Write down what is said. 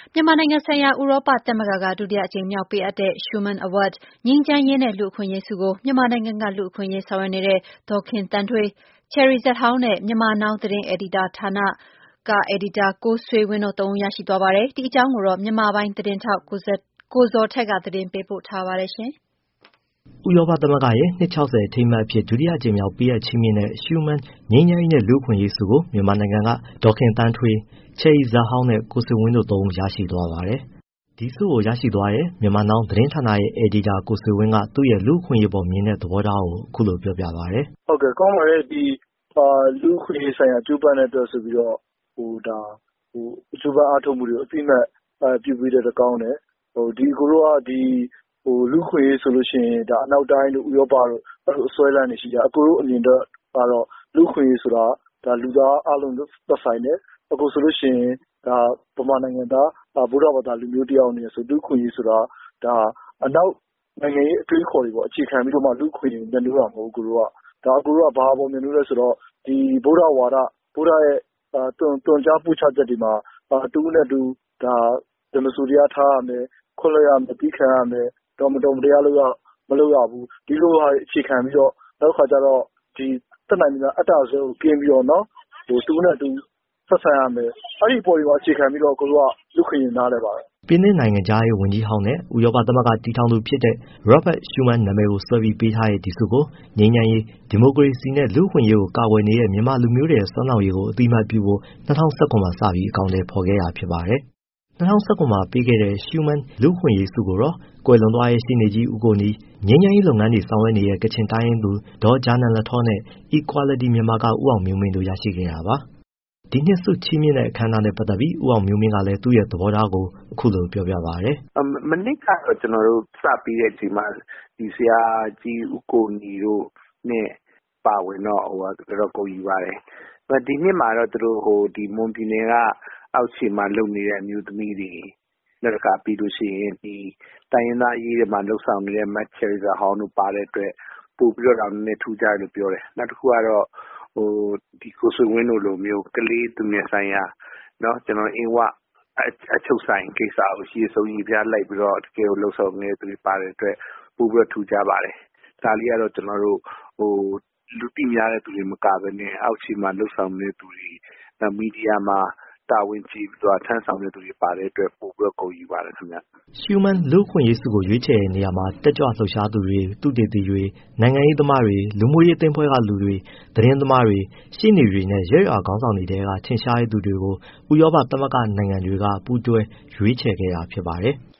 မြန်မာနိုင်ငံဆိုင်ရာဥရောပသမဂ္ဂကဒုတိယအကြိမ်မြောက်ပေးအပ်တဲ့ Schuman Award ငြိမ်းချမ်းရေးနဲ့လူ့အခွင့်အရေးဆုကိုမြန်မာနိုင်ငံကလူ့အခွင့်အရေးဆောင်ရွက်နေတဲ့ဒေါ်ခင်သန်းထွေး၊ Cherry Z Howng နဲ့ Myanmar Now သတင်းအယ်ဒီတာဌာနက အယ်ဒီတာကိုဆွေဝင်းတို့ ၃ ဦးရရှိသွားပါတယ်။ ဒီအကြောင်းကိုတော့မြန်မာပိုင်းသတင်းထောက်ကိုဇော်ထက်က သတင်းပေးပို့ထားပါတယ်။ဥရောပသမဂ္ဂရဲ့ နှစ် ၆၀ အထိမ်းအမှတ်အဖြစ် ဒုတိယအကြိမ်မြောက်ပေးအပ်ချီးမြှင့်တဲ့ Schuman ငြိမ်းချမ်းရေးနဲ့လူ့အခွင့်အရေးဆုကို မြန်မာနိုင်ငံက ဒေါ်ခင်သန်းထွေး၊ Cherry Z Howng နဲ့ ကိုဆွေဝင်းတို့ ၃ ဦးရရှိသွားပါတယ်။ ဒီဆုကိုရရှိသွားတဲ့ Myanmar Now သတင်းဌာနရဲ့အယ်ဒီတာကိုဆွေဝင်းက သူ့ရဲ့လူ့အခွင့်အရေးအပေါ်မြင်တဲ့သဘောထားကိုအခုလိုပြောပြပါတယ်။ “ဟုတ်ကဲ့ကောင်းပါတယ်ဒီလူ့အခွင့်အရေးဆိုင်ရာကြိုးပမ်းတဲ့အတွက်ဆိုပြီးတော့ကြိုးပမ်းအားထုတ်မှုတွေကိုအသိအမှတ်ပြုပေးတဲ့အတွက်ကောင်းတယ်။ဒီအကိုတို့ကလူ့အခွင့်အရေးဆိုလို့ရှိရင်အနောက်တိုင်းတို့ဥရောပတို့အစွဲလမ်းတွေရှိကြတယ်။အကိုတို့အမြင်ကတော့လူ့အခွင့်အရေးဆိုတာလူသားအားလုံးသက်ဆိုင်တယ်။အကိုဆိုလို့ရှိရင်ဗမာနိုင်ငံသားဗုဒ္ဓဘာသာလူမျိုးတယောက်အနေနဲ့ဆိုလူ့အခွင့်အရေးဆိုတာအနောက်နိုင်ငံရေးအတွေးအခေါ်တွေပေါ်အခြေခံပြီးတော့မှလူ့အခွင့်အရေးကိုမြတ်နိုးတာမဟုတ်ဘူးအကိုတို့က။အကိုတို့ကဘာပေါ်မြတ်နိုးလဲဆိုတော့ဒီဗုဒ္ဓဝါဒဗုဒ္ဓရဲ့တွန်ကြားပို့ချချက်တွေမှာတဦးနဲ့တဦးဓမ္မဆိုတရားထားရမယ်။ခွင့်လွှတ်ရမယ်သည်းခံရမယ်။မတော်မတရားမလုပ်ရဘူး။ဒီလိုဟာတွေအခြေခံပြီးတော့နောက်တစ်ခါကျတော့တတ်နိုင်သမျှအတ္တဇုံကင်းပြီးတော့တဦးနဲ့တဦးဆက်ဆံရမယ်။အဲ့ဒီအပေါ်တွေမှာအခြေခံပြီးတော့အကိုတို့ကလူ့အခွင့်အရေးနားလည်ပါတယ်။ ” ပြင်သစ်နိုင်ငံခြားရေးဝန်ကြီးဟောင်းနဲ့ ဥရောပသမဂ္ဂတည်ထောင်သူဖြစ်တဲ့ Robert Schuman နာမည်ကိုဆွဲပြီးပေးထားတဲ့ဒီဆုကို ငြိမ်းချမ်းရေး၊ ဒီမိုကရေစီနဲ့လူ့အခွင့်အရေးကိုကာကွယ်နေတဲ့မြန်မာလူမျိုးတွေရဲ့စွမ်းဆောင်ရည်ကိုအသိအမှတ်ပြုဖို့ ၂၀၁၇ မှာစပြီးအကောင်အထည်ဖော်ခဲ့တာဖြစ်ပါတယ်။ ၂၀၁၇ မှာပေးခဲ့တဲ့ Schuman လူ့အခွင့်အရေးဆုကိုတော့ ကွယ်လွန်သွားတဲ့ရှေ့နေကြီးဦးကိုနီ၊ ငြိမ်းချမ်းရေးလုပ်ငန်းတွေဆောင်ရွက်နေတဲ့ကချင်တိုင်းရင်းသူ ဒေါ်ဂျာနန်လထောနဲ့ Equality Myanmar က ဦးအောင်မျိုးမင်းတို့ရရှိခဲ့တာပါ။ ဒီနှစ်ဆုချီးမြှင့်တဲ့အခမ်းအနားနဲ့ပတ်သက်ပြီး ဦးအောင်မျိုးမင်းကလည်းသူ့ရဲ့သဘောထားကိုအခုလိုပြောပြပါတယ်။ “မနှစ်ကတော့ကျွန်တော်တို့စပေးတဲ့အချိန်မှာဆရာကြီးဦးကိုနီတို့နဲ့ပါဝင်တော့တော်တော်ဂုဏ်ယူပါတယ်။ဒီနှစ်မှာတော့သူတို့မွန်ပြည်နယ်ကအောက်ခြေမှာလုပ်နေတဲ့အမျိုးသမီးတွေနောက်တစ်ခါပြီးလို့ရှိရင်တိုင်းရင်းသားအရေးတွေမှာလုပ်ဆောင်နေတဲ့မချယ်ရီဇာဟောင်းတို့ပါတဲ့အတွက်ပို့ပြီးတော့နည်းနည်းထူးခြားတယ်လို့ပြောတယ်။နောက်တစ်ခုကတော့ကိုဆွေဝင်းတို့လိုမျိုးကလေးသူငယ်ဆိုင်ရာကျွန်တော်အင်းဝအချုပ်ဆိုင်ကိစ္စကိုရှေ့ဆုံးရေးပြလိုက်ပြီးတော့တကယ်ကိုလှုပ်ဆောင်နေတဲ့သူတွေပါတဲ့အတွက်ပိုပြီးတော့ထူးခြားပါတယ်။ဒါလေးကတော့ကျွန်တော်တို့လူသိများတဲ့သူတွေမကဘဲနဲ့အောက်ခြေမှာလှုပ်ဆောင်နေတဲ့သူတွေမီဒီယာမှာတာဝန်ကျေပြီးထမ်းဆောင်တဲ့သူတွေပါတဲ့အတွက်ပိုပြီးတော့ဂုဏ်ယူပါတယ်ခင်ဗျ။ Schuman လူ့အခွင့်အရေးဆုကိုရွေးချယ်တဲ့နေရာမှာတက်ကြွလှုပ်ရှားသူတွေ၊သုတေသီတွေ၊နိုင်ငံရေးသမားတွေ၊လူမှုရေးအသင်းအဖွဲ့ကလူတွေ၊သတင်းသမားတွေ၊ရှေ့နေတွေနဲ့ရပ်ရွာခေါင်းဆောင်တွေထဲကထင်ရှားတဲ့သူတွေကိုဥရောပသမဂ္ဂနိုင်ငံတွေကပူးတွဲရွေးချယ်ခဲ့တာဖြစ်ပါတယ်။